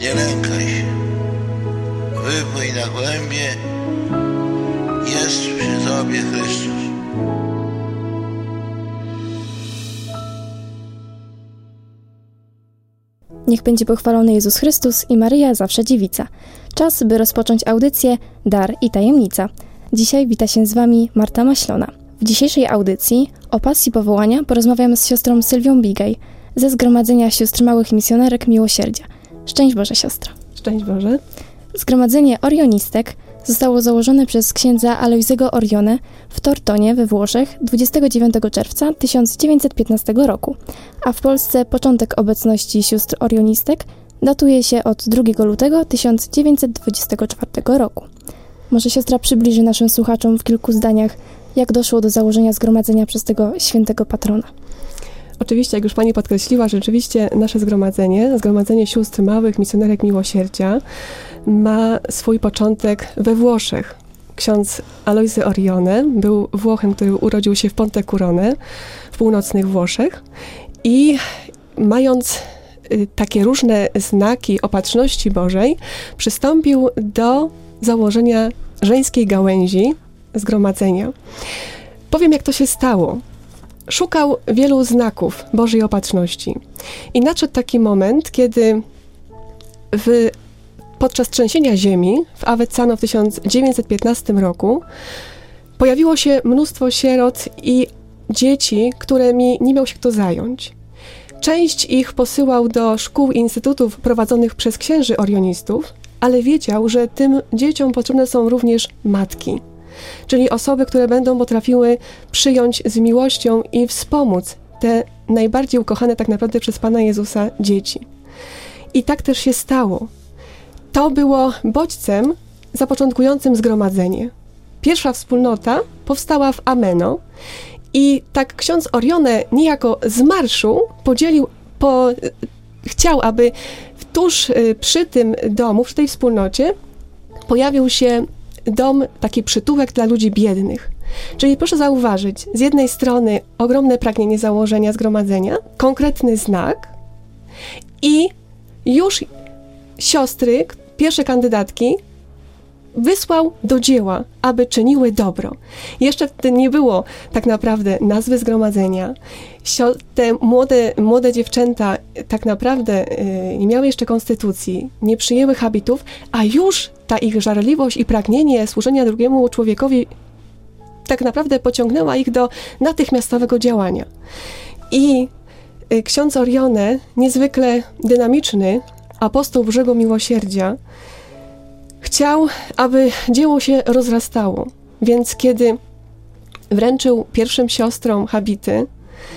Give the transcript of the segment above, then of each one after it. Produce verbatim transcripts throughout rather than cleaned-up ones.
Nie lękaj się. Wypłyń na głębie. Jest przy tobie Chrystus. Niech będzie pochwalony Jezus Chrystus i Maryja zawsze dziewica. Czas, by rozpocząć audycję Dar i Tajemnica. Dzisiaj wita się z Wami Marta Maślona. W dzisiejszej audycji o pasji powołania porozmawiamy z siostrą Sylwią Bigaj ze Zgromadzenia Sióstr Małych Misjonerek Miłosierdzia. Szczęść Boże, siostro. Szczęść Boże. Zgromadzenie Orionistek zostało założone przez księdza Alojzego Orione w Tortonie we Włoszech dwudziestego dziewiątego czerwca tysiąc dziewięćset piętnastego roku, a w Polsce początek obecności sióstr Orionistek datuje się od drugiego lutego tysiąc dziewięćset dwudziestego czwartego roku. Może siostra przybliży naszym słuchaczom w kilku zdaniach, jak doszło do założenia zgromadzenia przez tego świętego patrona. Oczywiście, jak już Pani podkreśliła, rzeczywiście nasze zgromadzenie, Zgromadzenie Sióstr Małych Misjonerek Miłosierdzia, ma swój początek we Włoszech. Ksiądz Alojzy Orione był Włochem, który urodził się w Pontecurone, w północnych Włoszech i mając y, takie różne znaki opatrzności Bożej, przystąpił do założenia żeńskiej gałęzi zgromadzenia. Powiem, jak to się stało. Szukał wielu znaków Bożej opatrzności i nadszedł taki moment, kiedy w, podczas trzęsienia ziemi w Avezzano w tysiąc dziewięćset piętnastym roku pojawiło się mnóstwo sierot i dzieci, którymi nie miał się kto zająć. Część ich posyłał do szkół i instytutów prowadzonych przez księży orionistów, ale wiedział, że tym dzieciom potrzebne są również matki, czyli osoby, które będą potrafiły przyjąć z miłością i wspomóc te najbardziej ukochane tak naprawdę przez Pana Jezusa dzieci. I tak też się stało. To było bodźcem zapoczątkującym zgromadzenie. Pierwsza wspólnota powstała w Ameno i tak ksiądz Orione niejako z marszu podzielił, po, chciał, aby tuż przy tym domu, przy tej wspólnocie pojawił się dom, taki przytułek dla ludzi biednych. Czyli proszę zauważyć, z jednej strony ogromne pragnienie założenia zgromadzenia, konkretny znak i już siostry, pierwsze kandydatki, wysłał do dzieła, aby czyniły dobro. Jeszcze wtedy nie było tak naprawdę nazwy zgromadzenia. Te młode, młode dziewczęta tak naprawdę nie miały jeszcze konstytucji, nie przyjęły habitów, a już ta ich żarliwość i pragnienie służenia drugiemu człowiekowi tak naprawdę pociągnęła ich do natychmiastowego działania. I ksiądz Orione, niezwykle dynamiczny apostoł Bożego Miłosierdzia, chciał, aby dzieło się rozrastało, więc kiedy wręczył pierwszym siostrom habity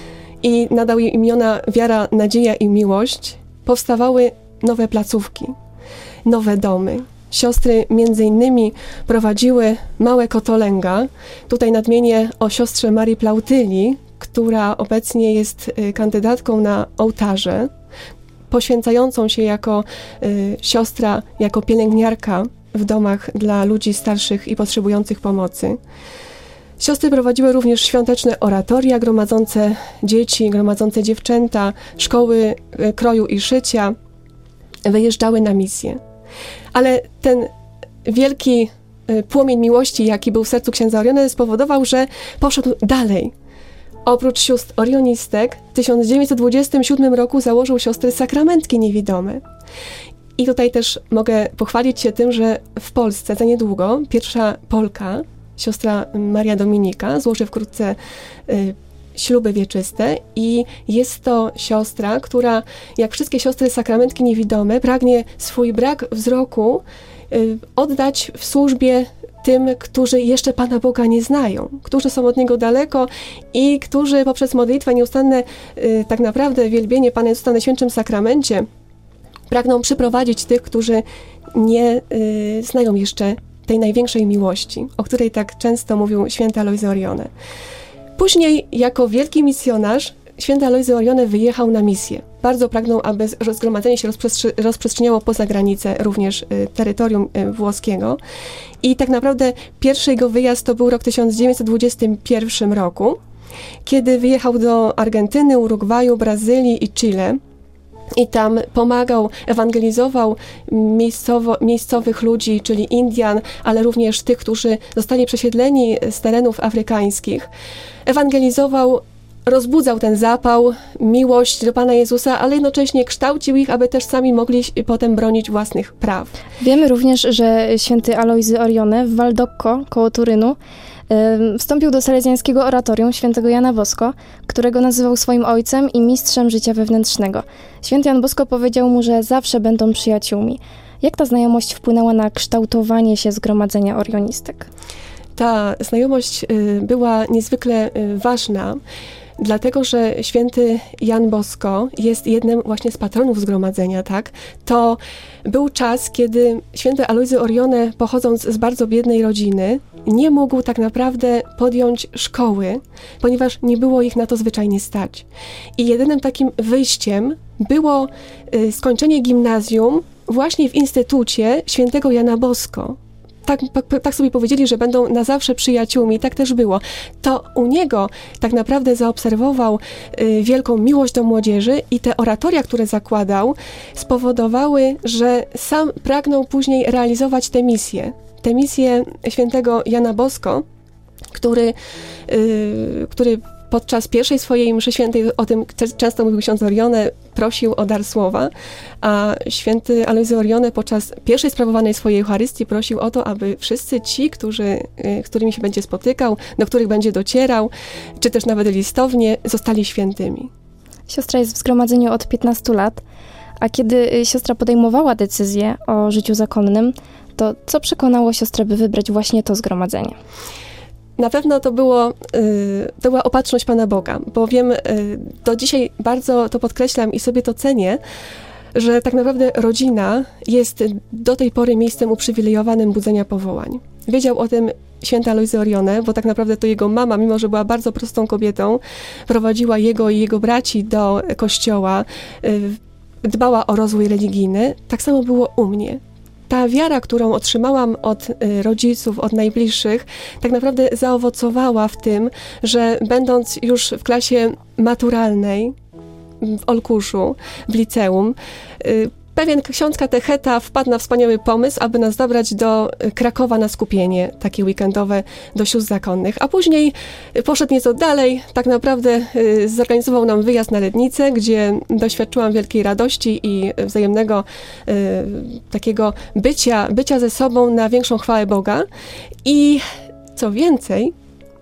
i nadał im imiona Wiara, Nadzieja i Miłość, powstawały nowe placówki, nowe domy. Siostry między innymi prowadziły małe kotolęga. Tutaj nadmienię o siostrze Marii Plautyli, która obecnie jest kandydatką na ołtarze, poświęcającą się jako y, siostra, jako pielęgniarka w domach dla ludzi starszych i potrzebujących pomocy. Siostry prowadziły również świąteczne oratoria gromadzące dzieci, gromadzące dziewczęta, szkoły y, kroju i szycia, wyjeżdżały na misję. Ale ten wielki y, płomień miłości, jaki był w sercu księdza Orione, spowodował, że poszedł dalej. Oprócz sióstr orionistek w tysiąc dziewięćset dwudziestym siódmym roku założył siostry sakramentki niewidome. I tutaj też mogę pochwalić się tym, że w Polsce za niedługo pierwsza Polka, siostra Maria Dominika, złoży wkrótce y, śluby wieczyste i jest to siostra, która jak wszystkie siostry sakramentki niewidome pragnie swój brak wzroku y, oddać w służbie tym, którzy jeszcze Pana Boga nie znają, którzy są od Niego daleko i którzy poprzez modlitwę nieustanne y, tak naprawdę wielbienie Pana Jezusa na Świętym Sakramencie pragną przyprowadzić tych, którzy nie y, znają jeszcze tej największej miłości, o której tak często mówił święty Alojzy Orione. Później jako wielki misjonarz święty Alojzy Orione wyjechał na misję. Bardzo pragnął, aby zgromadzenie się rozprzestrzeniało rozprzestrzeniało poza granice również y, terytorium y, włoskiego. I tak naprawdę pierwszy jego wyjazd to był rok tysiąc dziewięćset dwudziestym pierwszym roku, kiedy wyjechał do Argentyny, Urugwaju, Brazylii i Chile. i tam pomagał, ewangelizował miejscowo, miejscowych ludzi, czyli Indian, ale również tych, którzy zostali przesiedleni z terenów afrykańskich. Ewangelizował, rozbudzał ten zapał, miłość do Pana Jezusa, ale jednocześnie kształcił ich, aby też sami mogli potem bronić własnych praw. Wiemy również, że święty Alojzy Orione w Valdocco koło Turynu wstąpił do salezjańskiego oratorium świętego Jana Bosko, którego nazywał swoim ojcem i mistrzem życia wewnętrznego. Święty Jan Bosko powiedział mu, że zawsze będą przyjaciółmi. Jak ta znajomość wpłynęła na kształtowanie się zgromadzenia orionistek? Ta znajomość była niezwykle ważna, dlatego że święty Jan Bosko jest jednym właśnie z patronów zgromadzenia, tak? To był czas, kiedy święty Alojzy Orione, pochodząc z bardzo biednej rodziny, nie mógł tak naprawdę podjąć szkoły, ponieważ nie było ich na to zwyczajnie stać. I jedynym takim wyjściem było y, skończenie gimnazjum właśnie w Instytucie świętego Jana Bosko. Tak, tak sobie powiedzieli, że będą na zawsze przyjaciółmi, tak też było. To u niego tak naprawdę zaobserwował y, wielką miłość do młodzieży i te oratoria, które zakładał, spowodowały, że sam pragnął później realizować tę misję. Tę misję świętego Jana Bosko, który, y, który podczas pierwszej swojej mszy świętej, o tym często mówił ksiądz Orione, prosił o dar słowa, a święty Alojzy Orione podczas pierwszej sprawowanej swojej Eucharystii prosił o to, aby wszyscy ci, którzy, z którymi się będzie spotykał, do których będzie docierał, czy też nawet listownie, zostali świętymi. Siostra jest w zgromadzeniu od piętnastu lat, a kiedy siostra podejmowała decyzję o życiu zakonnym, to co przekonało siostrę, by wybrać właśnie to zgromadzenie? Na pewno to, było, to była opatrzność Pana Boga, bowiem do dzisiaj bardzo to podkreślam i sobie to cenię, że tak naprawdę rodzina jest do tej pory miejscem uprzywilejowanym budzenia powołań. Wiedział o tym święty Alojzy Orione, bo tak naprawdę to jego mama, mimo że była bardzo prostą kobietą, prowadziła jego i jego braci do kościoła, dbała o rozwój religijny. Tak samo było u mnie. Ta wiara, którą otrzymałam od rodziców, od najbliższych, tak naprawdę zaowocowała w tym, że będąc już w klasie maturalnej w Olkuszu, w liceum, pewien ksiądz katecheta wpadł na wspaniały pomysł, aby nas zabrać do Krakowa na skupienie, takie weekendowe, do sióstr zakonnych. A później poszedł nieco dalej, tak naprawdę zorganizował nam wyjazd na Lednicę, gdzie doświadczyłam wielkiej radości i wzajemnego takiego bycia, bycia ze sobą na większą chwałę Boga. I co więcej,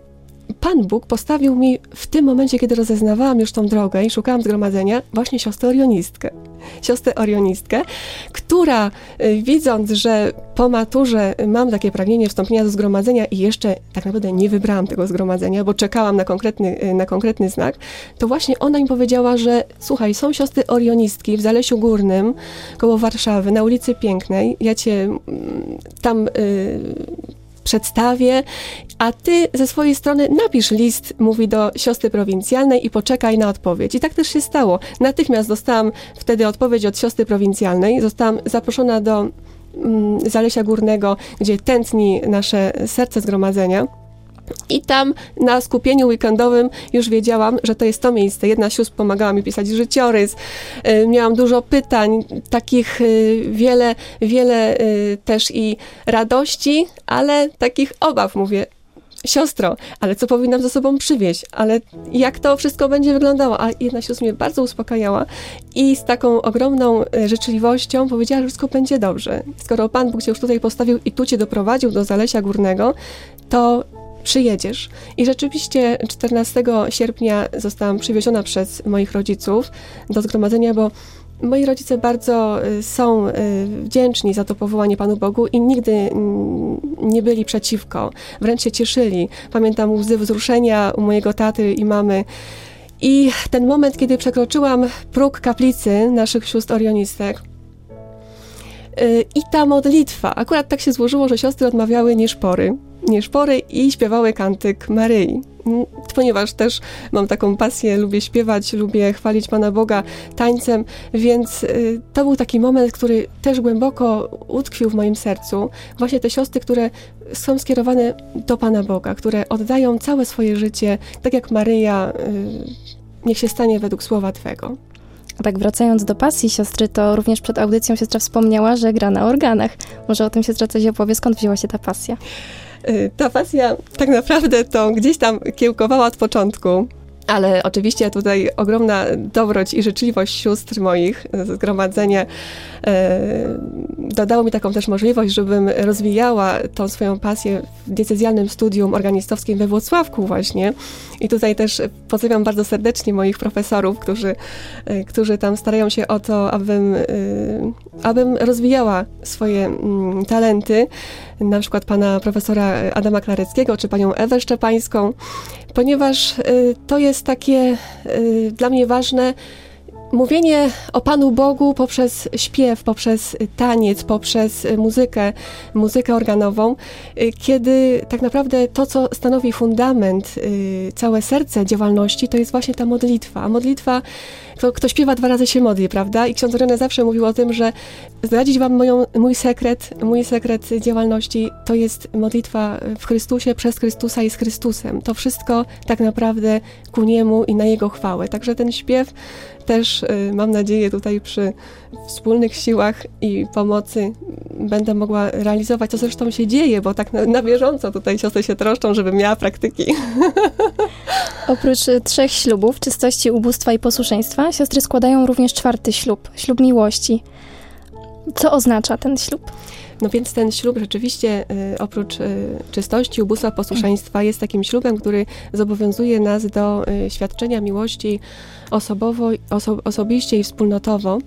Pan Bóg postawił mi w tym momencie, kiedy rozeznawałam już tą drogę i szukałam zgromadzenia, właśnie siostrę orionistkę. Siostrę orionistkę, która widząc, że po maturze mam takie pragnienie wstąpienia do zgromadzenia i jeszcze tak naprawdę nie wybrałam tego zgromadzenia, bo czekałam na konkretny, na konkretny znak, to właśnie ona mi powiedziała, że słuchaj, są siostry orionistki w Zalesiu Górnym, koło Warszawy, na ulicy Pięknej, ja cię tam Yy, przedstawię, a ty ze swojej strony napisz list, mówi, do siostry prowincjalnej i poczekaj na odpowiedź. I tak też się stało. Natychmiast dostałam wtedy odpowiedź od siostry prowincjalnej. Zostałam zaproszona do mm, Zalesia Górnego, gdzie tętni nasze serce zgromadzenia. I tam na skupieniu weekendowym już wiedziałam, że to jest to miejsce. Jedna z sióstr pomagała mi pisać życiorys. Miałam dużo pytań, takich wiele, wiele też i radości, ale takich obaw. Mówię, siostro, ale co powinnam ze sobą przywieźć? Ale jak to wszystko będzie wyglądało? A jedna siostra mnie bardzo uspokajała i z taką ogromną życzliwością powiedziała, że wszystko będzie dobrze. Skoro Pan Bóg cię już tutaj postawił i tu cię doprowadził do Zalesia Górnego, to przyjedziesz. I rzeczywiście czternastego sierpnia zostałam przywieziona przez moich rodziców do zgromadzenia, bo moi rodzice bardzo są wdzięczni za to powołanie Panu Bogu i nigdy nie byli przeciwko. Wręcz się cieszyli. Pamiętam łzy wzruszenia u mojego taty i mamy. I ten moment, kiedy przekroczyłam próg kaplicy naszych sióstr orionistek, i ta modlitwa, akurat tak się złożyło, że siostry odmawiały nieszpory, nieszpory i śpiewały kantyk Maryi. Ponieważ też mam taką pasję, lubię śpiewać, lubię chwalić Pana Boga tańcem, więc to był taki moment, który też głęboko utkwił w moim sercu. Właśnie te siostry, które są skierowane do Pana Boga, które oddają całe swoje życie, tak jak Maryja, niech się stanie według słowa Twego. A tak wracając do pasji siostry, to również przed audycją siostra wspomniała, że gra na organach. Może o tym siostra coś opowie, skąd wzięła się ta pasja? Ta pasja tak naprawdę to gdzieś tam kiełkowała od początku. Ale oczywiście tutaj ogromna dobroć i życzliwość sióstr moich, zgromadzenie e, dodało mi taką też możliwość, żebym rozwijała tą swoją pasję w diecezjalnym studium organistowskim we Włocławku właśnie. I tutaj też pozdrawiam bardzo serdecznie moich profesorów, którzy, e, którzy tam starają się o to, abym, e, abym rozwijała swoje m, talenty. Na przykład pana profesora Adama Klareckiego, czy panią Ewę Szczepańską, ponieważ y, to jest takie y, dla mnie ważne, mówienie o Panu Bogu poprzez śpiew, poprzez taniec, poprzez muzykę, muzykę organową, kiedy tak naprawdę to, co stanowi fundament, całe serce działalności, to jest właśnie ta modlitwa. A modlitwa, kto, kto śpiewa dwa razy się modli, prawda? I ksiądz Ireneusz zawsze mówił o tym, że zdradzić wam moją, mój sekret, mój sekret działalności to jest modlitwa w Chrystusie, przez Chrystusa i z Chrystusem. To wszystko tak naprawdę ku Niemu i na Jego chwałę. Także ten śpiew też y, mam nadzieję tutaj przy wspólnych siłach i pomocy będę mogła realizować, co zresztą się dzieje, bo tak na, na bieżąco tutaj siostry się troszczą, żebym miała praktyki. Oprócz trzech ślubów, czystości, ubóstwa i posłuszeństwa, siostry składają również czwarty ślub, ślub miłości. Co oznacza ten ślub? No więc ten ślub rzeczywiście y, oprócz y, czystości, ubóstwa, posłuszeństwa jest takim ślubem, który zobowiązuje nas do y, świadczenia miłości osobowo, oso, osobiście i wspólnotowo.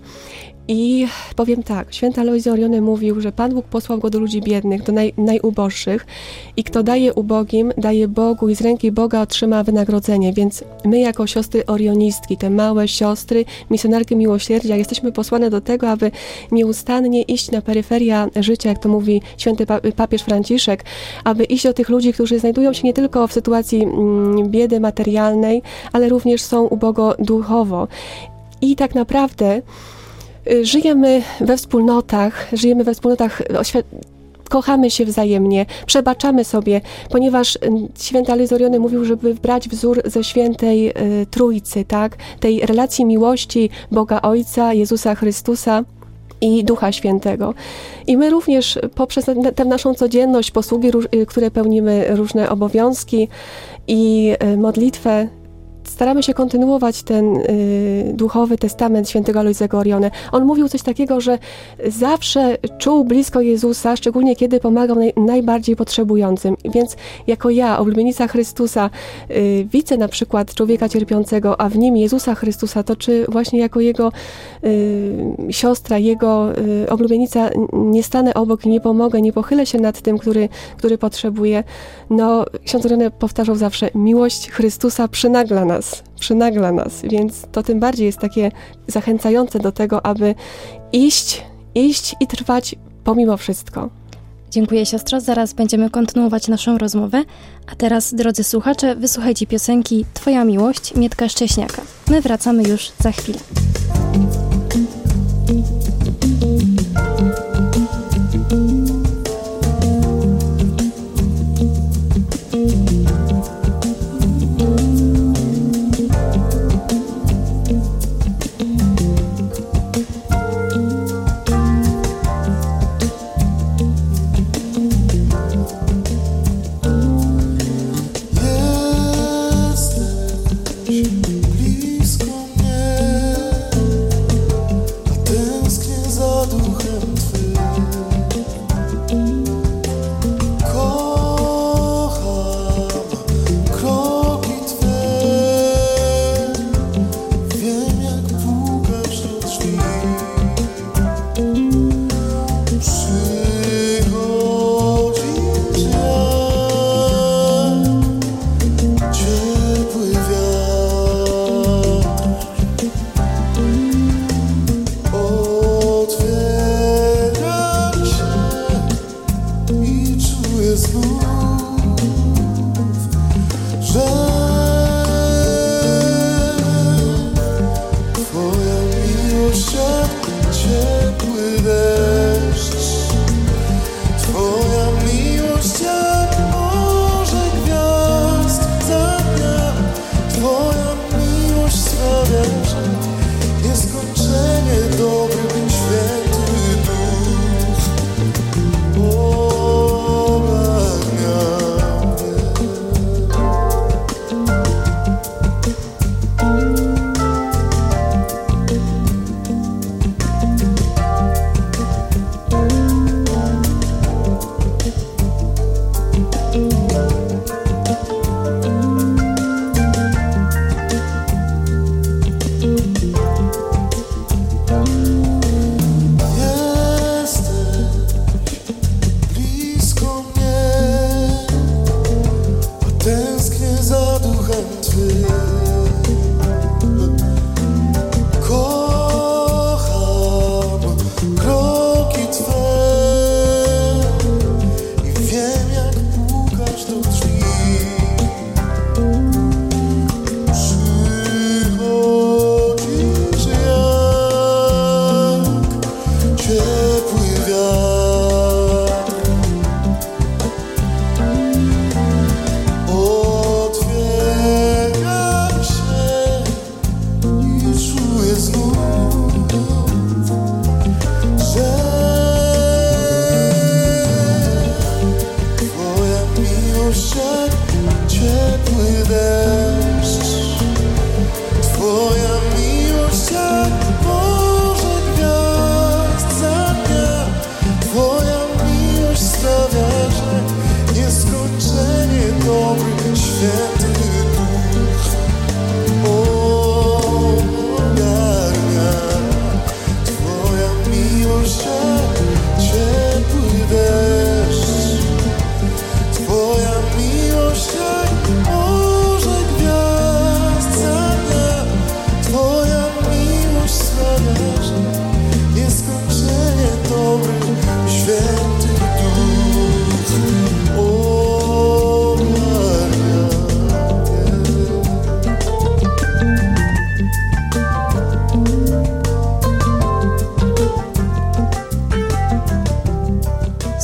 I powiem tak, święty Alojzy Oriony mówił, że Pan Bóg posłał go do ludzi biednych, do naj, najuboższych i kto daje ubogim, daje Bogu i z ręki Boga otrzyma wynagrodzenie. Więc my jako siostry orionistki, te małe siostry, misjonarki miłosierdzia, jesteśmy posłane do tego, aby nieustannie iść na peryferia życia, jak to mówi święty papież Franciszek, aby iść do tych ludzi, którzy znajdują się nie tylko w sytuacji mm, biedy materialnej, ale również są ubogo duchowo. I tak naprawdę żyjemy we wspólnotach, żyjemy we wspólnotach, kochamy się wzajemnie, przebaczamy sobie, ponieważ święty Alojzy Oriony mówił, żeby brać wzór ze świętej y, Trójcy, tak? Tej relacji miłości Boga Ojca, Jezusa Chrystusa i Ducha Świętego. I my również poprzez tę naszą codzienność, posługi, które pełnimy, różne obowiązki i y, modlitwę, staramy się kontynuować ten y, duchowy testament świętego Alojzego Oriony. On mówił coś takiego, że zawsze czuł blisko Jezusa, szczególnie kiedy pomagał naj, najbardziej potrzebującym. Więc jako ja, oblubienica Chrystusa, y, widzę na przykład człowieka cierpiącego, a w nim Jezusa Chrystusa, to czy właśnie jako jego y, siostra, jego y, oblubienica nie stanę obok i nie pomogę, nie pochylę się nad tym, który, który potrzebuje. No, ksiądz Ireneusz powtarzał zawsze, miłość Chrystusa przynagla nas. przynagla nas, więc to tym bardziej jest takie zachęcające do tego, aby iść, iść i trwać pomimo wszystko. Dziękuję siostro, zaraz będziemy kontynuować naszą rozmowę, a teraz, drodzy słuchacze, wysłuchajcie piosenki Twoja miłość Mietka Szcześniaka. My wracamy już za chwilę. Blisko mnie.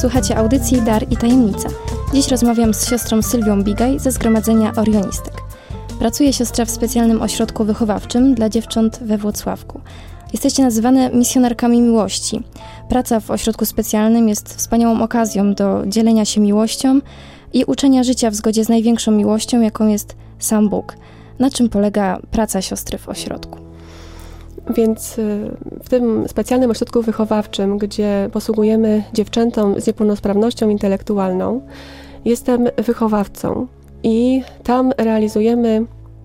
Słuchacie audycji Dar i Tajemnica. Dziś rozmawiam z siostrą Sylwią Bigaj ze Zgromadzenia Orionistek. Pracuje siostra w specjalnym ośrodku wychowawczym dla dziewcząt we Włocławku. Jesteście nazywane misjonarkami miłości. Praca w ośrodku specjalnym jest wspaniałą okazją do dzielenia się miłością i uczenia życia w zgodzie z największą miłością, jaką jest sam Bóg. Na czym polega praca siostry w ośrodku? Więc w tym specjalnym ośrodku wychowawczym, gdzie posługujemy dziewczętom z niepełnosprawnością intelektualną, jestem wychowawcą i tam realizujemy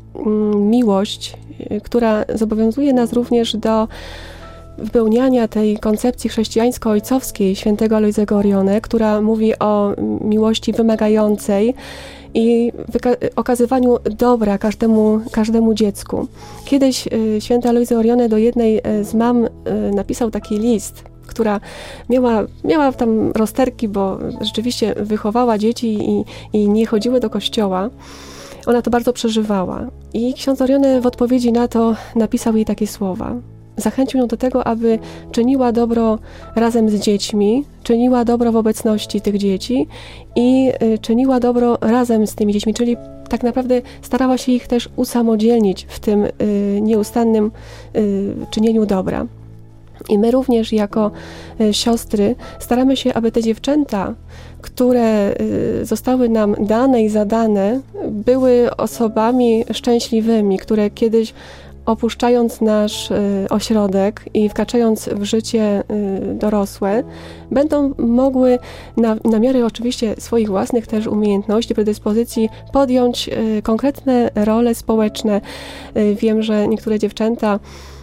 miłość, która zobowiązuje nas również do wypełniania tej koncepcji chrześcijańsko-ojcowskiej świętego Alojzego Orione, która mówi o miłości wymagającej i wyka- okazywaniu dobra każdemu, każdemu dziecku. Kiedyś y, święty Alojzy Orione do jednej y, z mam y, napisał taki list, która miała, miała tam rozterki, bo rzeczywiście wychowała dzieci i, i nie chodziły do kościoła. Ona to bardzo przeżywała. I ksiądz Orione w odpowiedzi na to napisał jej takie słowa. Zachęcił ją do tego, aby czyniła dobro razem z dziećmi, czyniła dobro w obecności tych dzieci i y, czyniła dobro razem z tymi dziećmi, czyli tak naprawdę starała się ich też usamodzielnić w tym y, nieustannym y, czynieniu dobra. I my również jako y, siostry staramy się, aby te dziewczęta, które y, zostały nam dane i zadane, były osobami szczęśliwymi, które kiedyś opuszczając nasz y, ośrodek i wkraczając w życie y, dorosłe, będą mogły na, na miarę oczywiście swoich własnych też umiejętności, predyspozycji podjąć y, konkretne role społeczne. Y, wiem, że niektóre dziewczęta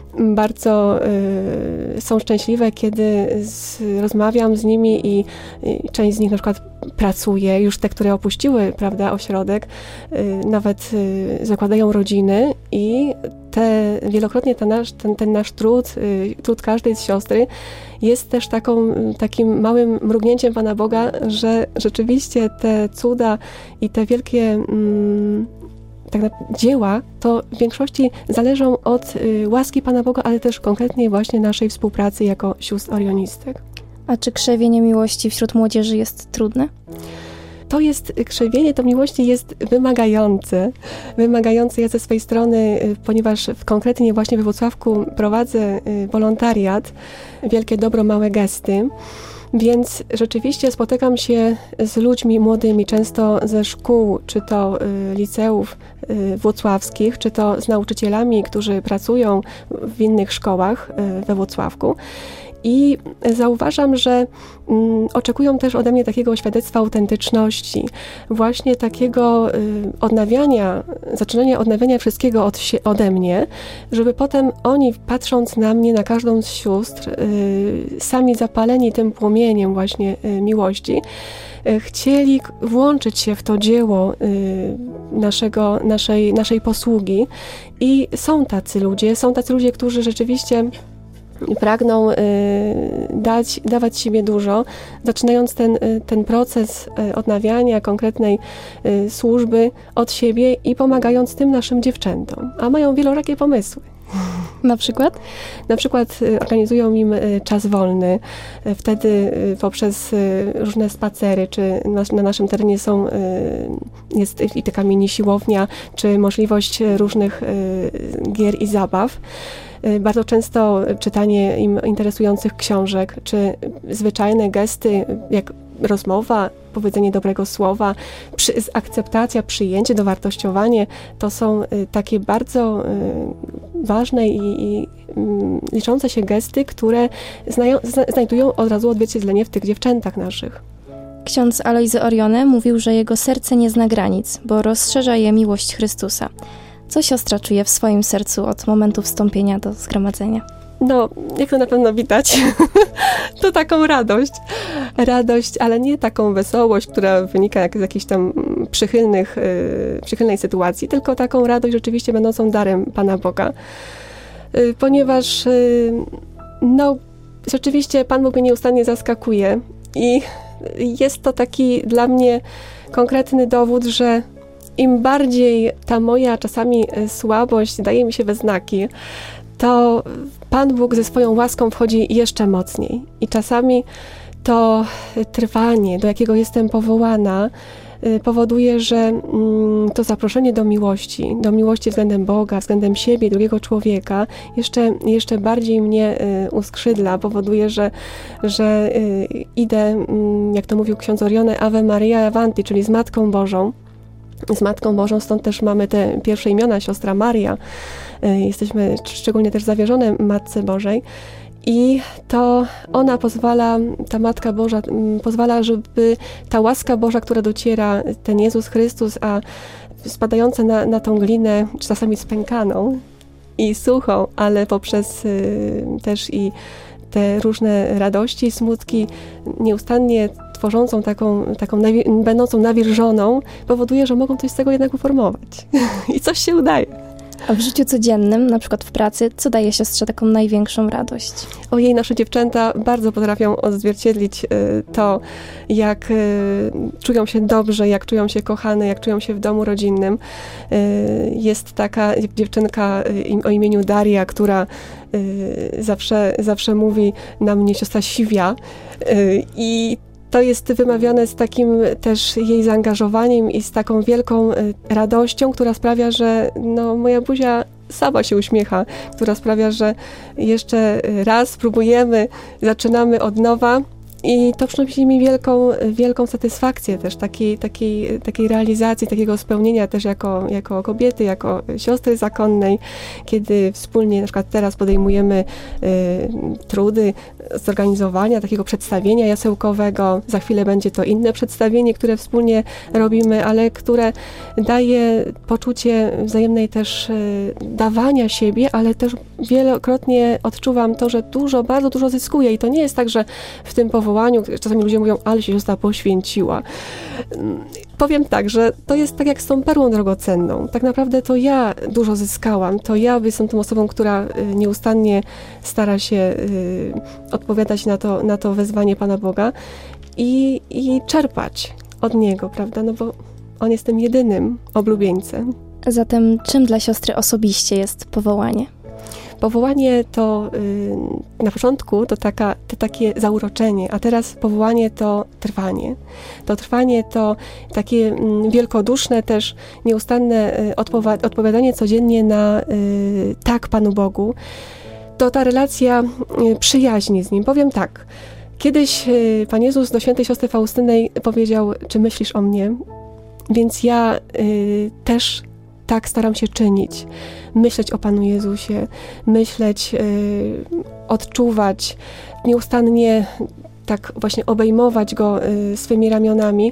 bardzo y, są szczęśliwe, kiedy z, rozmawiam z nimi i, i część z nich na przykład pracuje, już te, które opuściły, prawda, ośrodek, y, nawet y, zakładają rodziny i te, wielokrotnie ten nasz, ten, ten nasz trud, y, trud każdej z siostry jest też taką, takim małym mrugnięciem Pana Boga, że rzeczywiście te cuda i te wielkie mm, tak naprawdę dzieła to w większości zależą od y, łaski Pana Boga, ale też konkretnie właśnie naszej współpracy jako sióstr orionistek. A czy krzewienie miłości wśród młodzieży jest trudne? To jest, krzewienie to miłości jest wymagające. Wymagające ja ze swojej strony, ponieważ konkretnie właśnie we Włocławku prowadzę wolontariat, wielkie dobro, małe gesty. Więc rzeczywiście spotykam się z ludźmi młodymi, często ze szkół, czy to y, liceów y, włocławskich, czy to z nauczycielami, którzy pracują w innych szkołach y, we Włocławku. I zauważam, że mm, oczekują też ode mnie takiego świadectwa autentyczności, właśnie takiego y, odnawiania, zaczynania odnawiania wszystkiego od się, ode mnie, żeby potem oni, patrząc na mnie, na każdą z sióstr, y, sami zapaleni tym płomieniem właśnie y, miłości, y, chcieli włączyć się w to dzieło y, naszego, naszej, naszej posługi. I są tacy ludzie, są tacy ludzie, którzy rzeczywiście pragną y, dać, dawać siebie dużo, zaczynając ten, y, ten proces y, odnawiania konkretnej y, służby od siebie i pomagając tym naszym dziewczętom. A mają wielorakie pomysły. Na przykład? Na przykład y, organizują im y, czas wolny. Y, wtedy y, poprzez y, różne spacery, czy na, na naszym terenie są, y, jest i taka mini siłownia, czy możliwość różnych y, gier i zabaw. Bardzo często czytanie im interesujących książek, czy zwyczajne gesty, jak rozmowa, powiedzenie dobrego słowa, przy, akceptacja, przyjęcie, dowartościowanie, to są takie bardzo ważne i, i liczące się gesty, które znają, znajdują od razu odzwierciedlenie w tych dziewczętach naszych. Ksiądz Alojzy Orione mówił, że jego serce nie zna granic, bo rozszerza je miłość Chrystusa. Co siostra czuje w swoim sercu od momentu wstąpienia do zgromadzenia? No, jak to na pewno widać, to taką radość. Radość, ale nie taką wesołość, która wynika jak z jakichś tam przychylnych, yy, przychylnej sytuacji, tylko taką radość rzeczywiście będącą darem Pana Boga. Yy, ponieważ yy, no, rzeczywiście Pan Bóg mnie nieustannie zaskakuje i jest to taki dla mnie konkretny dowód, że im bardziej ta moja czasami słabość daje mi się we znaki, to Pan Bóg ze swoją łaską wchodzi jeszcze mocniej. I czasami to trwanie, do jakiego jestem powołana, powoduje, że to zaproszenie do miłości, do miłości względem Boga, względem siebie, drugiego człowieka, jeszcze, jeszcze bardziej mnie uskrzydla, powoduje, że, że idę, jak to mówił ksiądz Orione, Ave Maria Avanti, czyli z Matką Bożą. Z Matką Bożą, stąd też mamy te pierwsze imiona, siostra Maria. Jesteśmy szczególnie też zawierzone Matce Bożej. I to ona pozwala, ta Matka Boża pozwala, żeby ta łaska Boża, która dociera, ten Jezus Chrystus, a spadające na, na tą glinę, czasami spękaną i suchą, ale poprzez y, też i te różne radości i smutki, nieustannie tworzącą taką, taką nawi- będącą nawilżoną, powoduje, że mogą coś z tego jednak uformować. I coś się udaje. A w życiu codziennym, na przykład w pracy, co daje siostrze taką największą radość? Ojej, nasze dziewczęta bardzo potrafią odzwierciedlić y, to, jak y, czują się dobrze, jak czują się kochane, jak czują się w domu rodzinnym. Y, jest taka dziewczynka y, o imieniu Daria, która y, zawsze, zawsze mówi na mnie siostra Siwia y, i to jest wymawiane z takim też jej zaangażowaniem i z taką wielką radością, która sprawia, że no, moja buzia sama się uśmiecha, która sprawia, że jeszcze raz próbujemy, zaczynamy od nowa. I to przynosi mi wielką, wielką satysfakcję też takiej, takiej, takiej realizacji, takiego spełnienia też jako, jako kobiety, jako siostry zakonnej, kiedy wspólnie na przykład teraz podejmujemy y, trudy zorganizowania takiego przedstawienia jasełkowego. Za chwilę będzie to inne przedstawienie, które wspólnie robimy, ale które daje poczucie wzajemnej też y, dawania siebie, ale też wielokrotnie odczuwam to, że dużo, bardzo dużo zyskuję i to nie jest tak, że w tym powołaniu czasami ludzie mówią, ale się siostra poświęciła. Powiem tak, że to jest tak jak z tą perłą drogocenną. Tak naprawdę to ja dużo zyskałam. To ja jestem tą osobą, która nieustannie stara się odpowiadać na to, na to wezwanie Pana Boga i, i czerpać od Niego, prawda? No bo On jest tym jedynym oblubieńcem. Zatem czym dla siostry osobiście jest powołanie? Powołanie to y, na początku to, taka, to takie zauroczenie, a teraz powołanie to trwanie. To trwanie to takie y, wielkoduszne też, nieustanne y, odpowa- odpowiadanie codziennie na y, tak Panu Bogu. To ta relacja y, przyjaźni z Nim. Powiem tak, kiedyś y, Pan Jezus do świętej siostry Faustynej powiedział, czy myślisz o mnie? Więc ja y, też tak staram się czynić. Myśleć o Panu Jezusie, myśleć, yy, odczuwać, nieustannie tak właśnie obejmować Go yy, swymi ramionami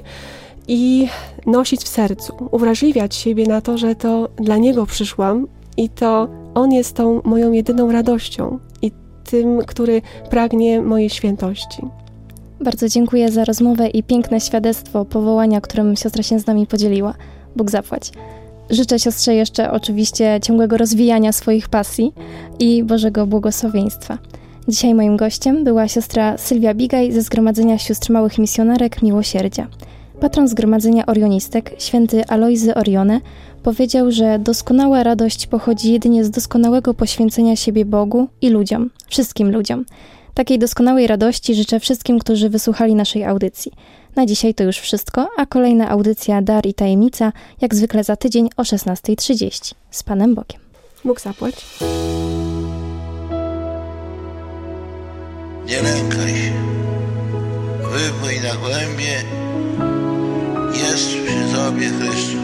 i nosić w sercu, uwrażliwiać siebie na to, że to dla Niego przyszłam i to On jest tą moją jedyną radością i tym, który pragnie mojej świętości. Bardzo dziękuję za rozmowę i piękne świadectwo powołania, którym siostra się z nami podzieliła. Bóg zapłać. Życzę siostrze jeszcze oczywiście ciągłego rozwijania swoich pasji i Bożego błogosławieństwa. Dzisiaj moim gościem była siostra Sylwia Bigaj ze Zgromadzenia Sióstr Małych Misjonarek Miłosierdzia. Patron Zgromadzenia Orionistek, święty Alojzy Orione, powiedział, że doskonała radość pochodzi jedynie z doskonałego poświęcenia siebie Bogu i ludziom, wszystkim ludziom. Takiej doskonałej radości życzę wszystkim, którzy wysłuchali naszej audycji. Na dzisiaj to już wszystko, a kolejna audycja Dar i Tajemnica jak zwykle za tydzień o szesnasta trzydzieści. Z Panem Bogiem. Bóg zapłać. Nie lękaj się. Wypłyń na głębie. Jest przy Tobie Chrystus.